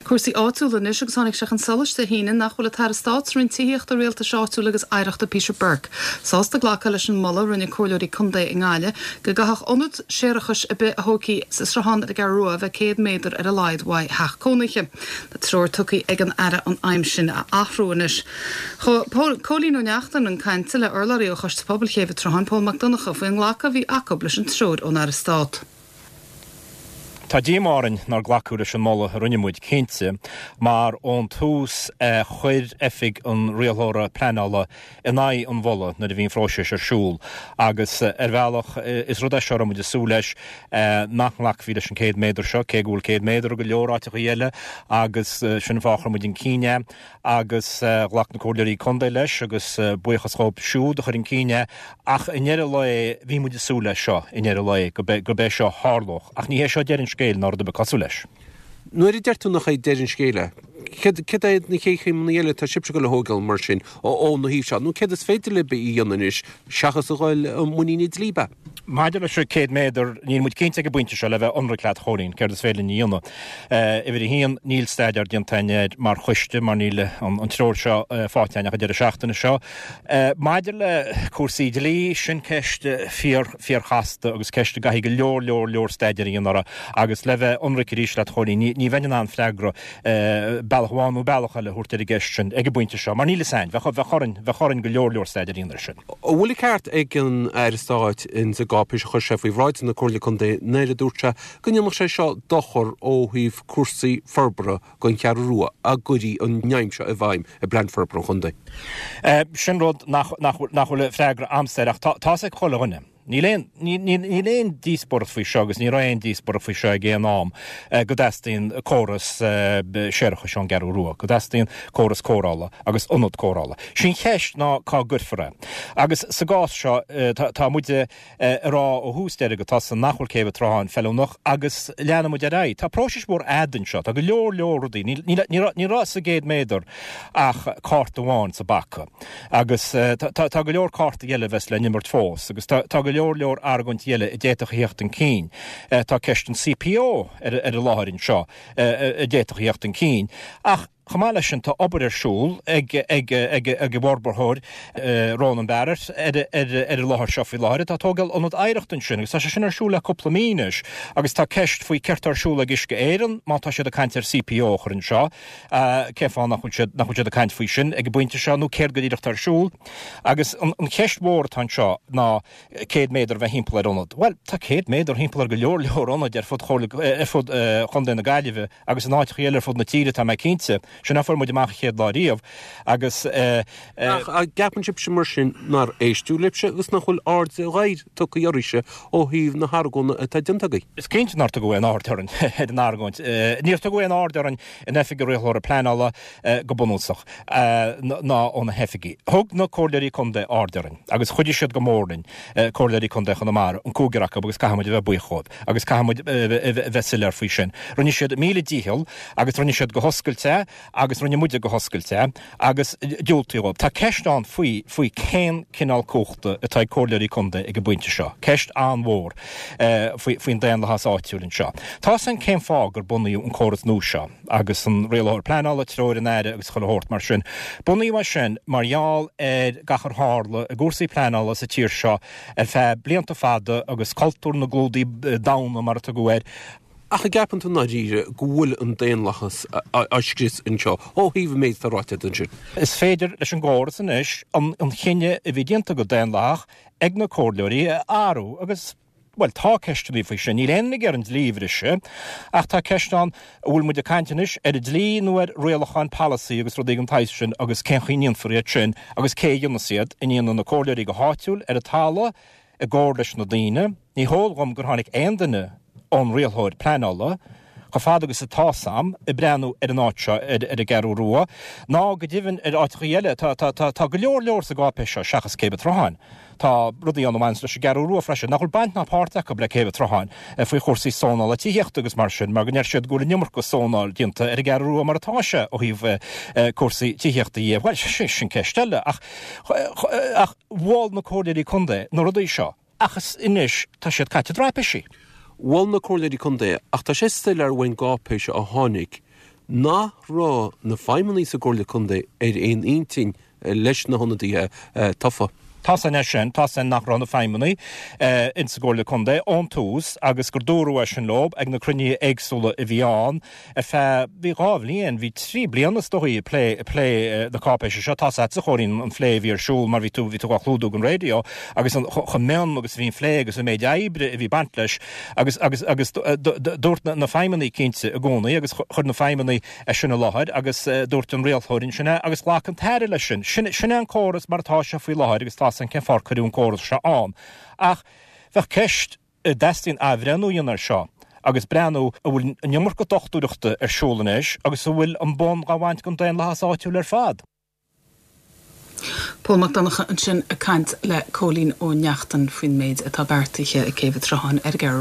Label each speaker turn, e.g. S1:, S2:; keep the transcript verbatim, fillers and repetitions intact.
S1: Cuasaí áitiúla is agus tháinig seach an solas de híine nach bhfuil tar stáitsrinn tííocht a réalta seáitiúla agus aireachta Peter Burke. Sásta ghlacha leis an molla rinne cóileoirí Condé in Gáile go gathach ionad séirechas a bit a hócaí sa strahan a gar ruah bheith céad méadar ar a laid wa heach cónaiche. Tá tror tucaí ag an aire an aim sin a ahrúanis. Cólín ó neachtan an cainte le orlaí ó chost poblchéh trahan Paul McDonagh a bhfuin ghlacha bhí acab leis an trúd ón ar stát.
S2: Tá dímárin nar ghlaúra sin molla runnemuid cénte, mar ón tús uh, chuir effig an rialóra plenála in ai an bhola na a bhín fráise ar siúl. Agus uh, ar bhealach uh, is rud seara muid sú leis uh, nach lach bhí leis an céad méadar seo, cé gúil céad méadar go leoráte go dhéile, agus uh, sin bhachar muid in cíine, agus uh, ghlach na cóileoirí Condé leis, agus uh, buchas chób siúd a chur in cíine, ach in éire le bhí muid sú leis seo, in éire le go bé seo hárloch. Ach ní hé seo deirinn scéil nar de becasú leis.
S3: Nuair i deirtú nach é deirinn scéile, ced é na chéché mnaile tá sibse go le hógal mar sin ó ón na híh se, nó ced is féidir le be í dionanis seachas a gháil muíní líba.
S2: Maidir leis céad méadar níl muid céinte go buinte se le bheith onraclead chóín, ceir is féile níonna. I bhí híon níl staidir diantaine mar chuiste mar níle an tróir seo fáteine a deidir seachtainna seo. Maidir le cuasaí de lí sin ceiste fíor chasta agus ceiste gaithí go leor leor leor staidir íonara agus le bheith onracíéis le chóín ní bhaine an fleagra bailachháinú bailachcha le thuirtear i gceist sin ag buinte seo, mar níle sein bheith chorann go leor leor staidir íonar sin.
S3: Ó bhfuil ceart ag an airstáid in sa gápis chuir sé faoi bhráid na cóirla Condé néire dúirte, gonneach sé seo dochar ó híh cuasaí forbara gon cear rua a goí an neimse a bhaim a bland forbara Condé.
S2: Sin rud nach bhfuil freigra amsteach tá sé chola Ní léon dísport faoi seo agus ní raon dísport faoi seo géan nám go dastíon córas séirecha seán garú ruach, go dastíon córas córála agus ionad córála. Sin cheist ná cá gurfara. Agus sa gás seo tá muide rá ó hústéire go tá san nachhfuil céh tráin fellúnach agus leanana muide rá. Tá prósis mór adan seo, tá go leor leordaí, ní rá sa géad méadar ach cárt amháin sa bacha. Agus tá go leor cárt a dhéile bheits le nimmart fós, agus tá go leor leor argant dhéile i déitach híocht an cín. Tá ceist an C P O ar a láthirinn seo i déitach híocht an cín. Ach chamáile sin tá obair ar siúl ag bhorbarthóir rán an bearir ar a láthir seo faoi láthir, tá tógal anad éireachtain sin, agus tá sé sin ar siúla coppla mínis, agus tá ceist faoi ceart ar siúla gisce éireann, má tá siad a caint ar C P O churann seo, céfán nach chuid siad a caint faoi sin, ag buinte seo nó céir go dtíireacht ar siúl, agus an ceist mór tá seo ná céad méadar bheith himpeall ar anad. Well, tá céad méadar himpeall ar go leor leor anad ar fud Condé na Gaillimhe, agus an áit chéile ar fud na tíre tá mé cínte, sin na formid amach chéad láíomh agus
S3: a gapansip sem mar sin nar éistú lipse agus nach chuil ard a ghaid tu go dheorise ó híomh na Hargóna atá dintagaí.
S2: Is céint nar go bhfuin áirtearan an Argóint. Níor go bhfuin áirtearan in efig réalthóir pleála go bunúsach ná óna hefigií. Thug na cóileoirí Condé áirtearan, agus chuidir siad go mórlainn cóileoirí Condé chun mar an cúgaraach agus caihamid bheith buíchód, agus caihamid bheitisiir faoi sin. Runne siad míle díhil, agus runne siad go hoscailte, agus runne muide go hoscailte, agus dúiltaíob. Tá ceist an faoi faoi cén cinál cóchta atá cóileoirí Condé ag go buinte seo. Ceist an mhór faoin déan le has áitiúlinn seo. Tá san cén fágur bunaíú an córas nó seo, agus an réalthóir pleála tróir in éire agus choilthirt mar sin. Bunaí mar sin margheall ar gachar hála a gúsaí pleála sa tír seo ar fé blianta fada agus cultúr na glódaí dána mar a gohfuir.
S3: Ach a gapan tú nadíre gúil an déanlachas aiscris in seo, ó híomh méid táráte an sin.
S2: Is féidir leis an gáras an is an chinne a bhí dianta go déanlach ag na cóileoirí áú agus well, tá ceistúí faoi sin, ní léna ar an dlíomhrise, ach tá ceistán bhfuil muid a caiintenis ar a dlí nuair réalacháin palasaí agus rud an tais sin agus céchaíon faríad sin agus cé dionna siad in íon na cóileoirí go háitiúil ar a tála a gáir leis na daoine, ní hólgamm gur tháinig aondaine an réalthóir pleála, go fád agus a tásam i breanú ar an áitse ar a garú rua, ná go dtíhann ar áitchaíile tá go leor leor sa gápéise seachas cébe troáin. Tá rudaí an bhains leis garú rua freisin, nach chuil baint ná páirteach go le cébe troáin faoi chósaí sónáil a tíocht agus mar sin, mar go neir siad gúla nimar go sónáil dionta ar a garú rua mar atáise ó híomh chósaí tíochtta dhéobh. Well, sin céistelle ach bháil na cóileoirí Condé nó rudaí seo, achas inis tá siad caite dráipéisí.
S3: Bháil na cóileoirí Condé ach tá sé still ar bhain gápéise a tháinig ná rá na feimmaní sa ggóla chundé ar aon intin leis na honnadí tofa.
S2: Tá san é sin tá san nach ranna feimmaní in sa ggóla chundé ón tús agus gur dúrú sin lob ag na cruní éagsúla a bhíán a fe bhí rábhlíon hí trí blianana stoí lé lé na cápéise seo tá sa choirín an phlé bhí arsúl mar ví tú ví tú chlúdú an radio agus an chomean agus bhín phlé agus a méid éibre a bhí bant leis agus agus agus dúirt na feimmaní cinnte a gcónaí agus chur na feimmaní a sinna láthid agus dúirt an réalthóirín sinna agus lá an teir lei sin sinna an córas martá se faoi láthid agus tá san cin far chuún córas se an. Ach bheith ceist destín ahrenú dionar seo, agus brenn a bhfuil nemar go dochtúireachta ar siúlanéis, agus a bhfuil an bon gáhaint go daon lehas áitiúil ar fad.
S1: Paul McDonagh an sin a cant le cólín ó neachtan faoin méid atá beartaithe a céimh trán ar gar